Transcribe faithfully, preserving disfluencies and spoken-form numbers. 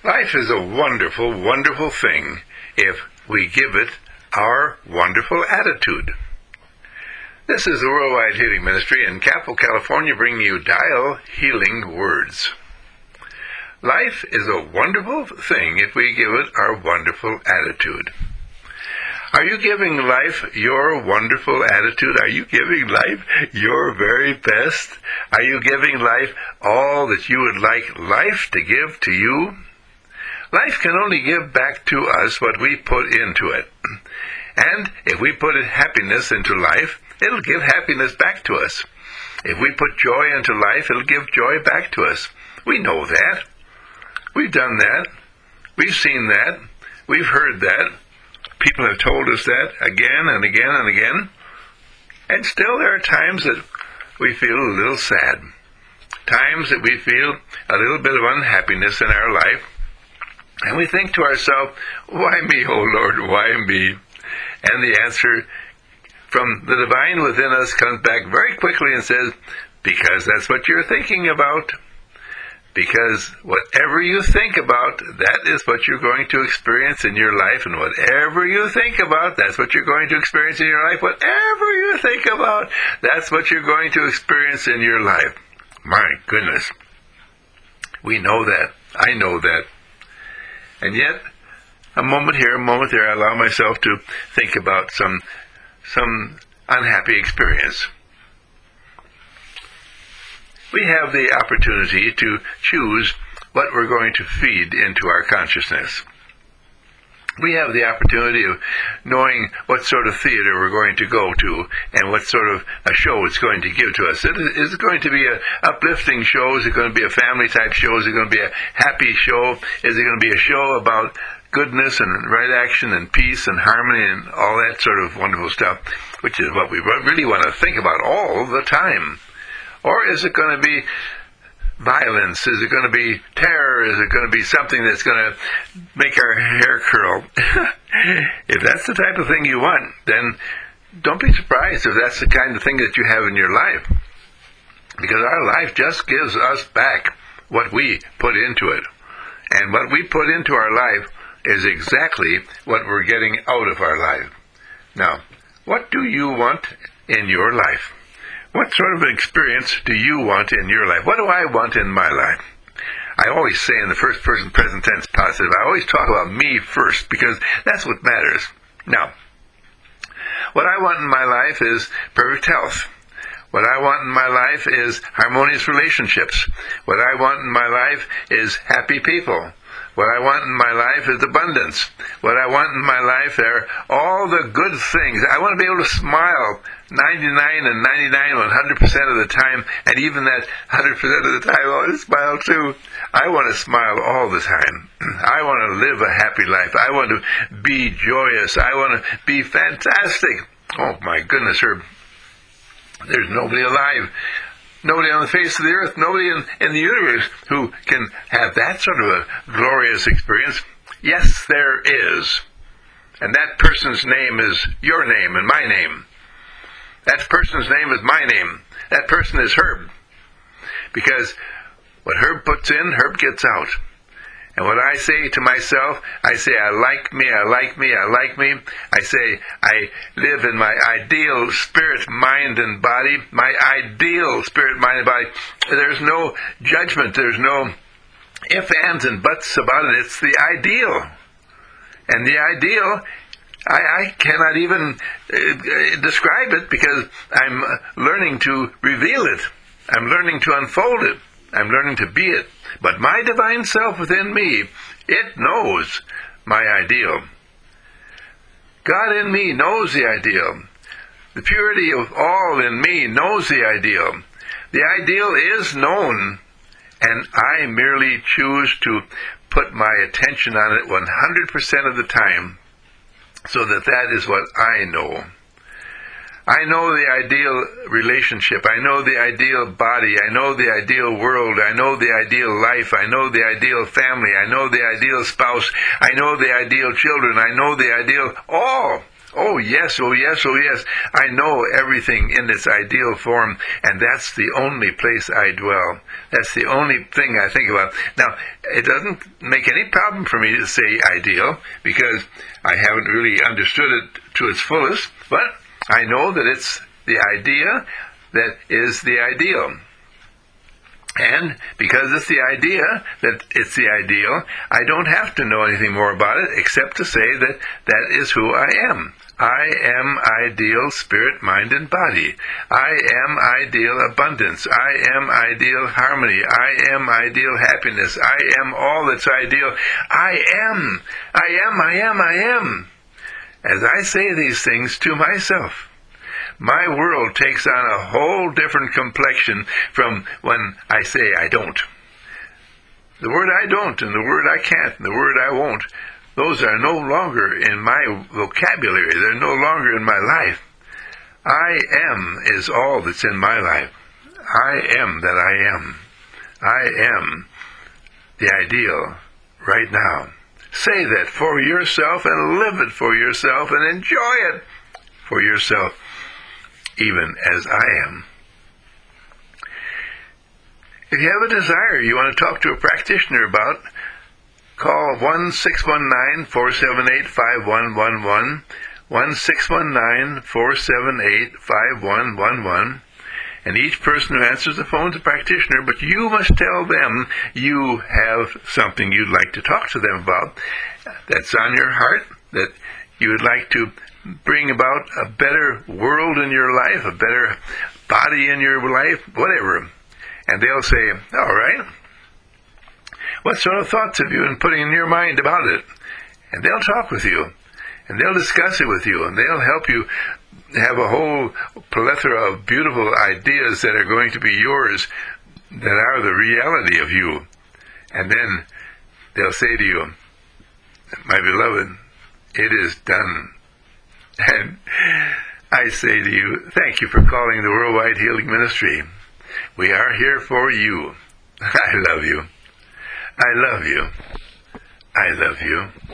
Life is a wonderful, wonderful thing if we give it our wonderful attitude. This is the Worldwide Healing Ministry in Capel, California, bringing you Dial Healing Words. Life is a wonderful thing if we give it our wonderful attitude. Are you giving life your wonderful attitude? Are you giving life your very best? Are you giving life all that you would like life to give to you? Life can only give back to us what we put into it. And if we put happiness into life, it'll give happiness back to us. If we put joy into life, it'll give joy back to us. We know that. We've done that. We've seen that. We've heard that. People have told us that again and again and again. And still there are times that we feel a little sad. Times that we feel a little bit of unhappiness in our life. And we think to ourselves, why me, oh Lord, why me? And the answer from the divine within us comes back very quickly and says, because that's what you're thinking about. Because whatever you think about, that is what you're going to experience in your life. And whatever you think about, that's what you're going to experience in your life. Whatever you think about, that's what you're going to experience in your life. My goodness. We know that. I know that. And yet, a moment here, a moment there, I allow myself to think about some, some unhappy experience. We have the opportunity to choose what we're going to feed into our consciousness. We have the opportunity of knowing what sort of theater we're going to go to and what sort of a show it's going to give to us. Is it going to be an uplifting show? Is it going to be a family-type show? Is it going to be a happy show? Is it going to be a show about goodness and right action and peace and harmony and all that sort of wonderful stuff, which is what we really want to think about all the time? Or is it going to be violence? Is it going to be terror? Is it going to be something that's going to make our hair curl? If that's the type of thing you want, then don't be surprised if that's the kind of thing that you have in your life. Because our life just gives us back what we put into it. And what we put into our life is exactly what we're getting out of our life. Now, what do you want in your life? What sort of experience do you want in your life? What do I want in my life? I always say in the first person present tense positive, I always talk about me first because that's what matters. Now, what I want in my life is perfect health. What I want in my life is harmonious relationships. What I want in my life is happy people. What I want in my life is abundance. What I want in my life are all the good things. I want to be able to smile ninety-nine and ninety-nine, one hundred percent of the time, and even that one hundred percent of the time I want to smile too. I want to smile all the time. I want to live a happy life. I want to be joyous. I want to be fantastic. Oh my goodness, Herb. There's nobody alive. Nobody on the face of the earth, nobody in, in the universe who can have that sort of a glorious experience. Yes, there is. And that person's name is your name and my name. That person's name is my name. That person is Herb. Because what Herb puts in, Herb gets out. And what I say to myself, I say, I like me, I like me, I like me. I say, I live in my ideal spirit, mind, and body. My ideal spirit, mind, and body. There's no judgment. There's no ifs, ands, and buts about it. It's the ideal. And the ideal, I, I cannot even uh, describe it because I'm learning to reveal it. I'm learning to unfold it. I'm learning to be it. But my divine self within me, it knows my ideal. God in me knows the ideal. The purity of all in me knows the ideal. The ideal is known, and I merely choose to put my attention on it one hundred percent of the time, so that that is what I know. I know the ideal relationship. I know the ideal body. I know the ideal world. I know the ideal life. I know the ideal family. I know the ideal spouse. I know the ideal children. I know the ideal, all, Oh yes, oh yes, oh yes. I know everything in its ideal form, and that's the only place I dwell. That's the only thing I think about. Now, it doesn't make any problem for me to say ideal, because I haven't really understood it to its fullest, but I know that it's the idea that is the ideal. And because it's the idea that it's the ideal, I don't have to know anything more about it except to say that that is who I am. I am ideal spirit, mind, and body. I am ideal abundance. I am ideal harmony. I am ideal happiness. I am all that's ideal. I am. I am, I am, I am. As I say these things to myself, my world takes on a whole different complexion from when I say I don't. The word I don't and the word I can't and the word I won't, those are no longer in my vocabulary. They're no longer in my life. I am is all that's in my life. I am that I am. I am the ideal right now. Say that for yourself and live it for yourself and enjoy it for yourself, even as I am. If you have a desire you want to talk to a practitioner about, call one six one nine, four seven eight, five one one one, one six one nine, four seven eight, five one one one, and each person who answers the phone is a practitioner, but you must tell them you have something you'd like to talk to them about that's on your heart, that you would like to bring about a better world in your life, a better body in your life, whatever. And they'll say, all right, what sort of thoughts have you been putting in your mind about it? And they'll talk with you, and they'll discuss it with you, and they'll help you have a whole plethora of beautiful ideas that are going to be yours, that are the reality of you. And then they'll say to you, my beloved, it is done. And I say to you, thank you for calling the Worldwide Healing Ministry. We are here for you. I love you. I love you. I love you.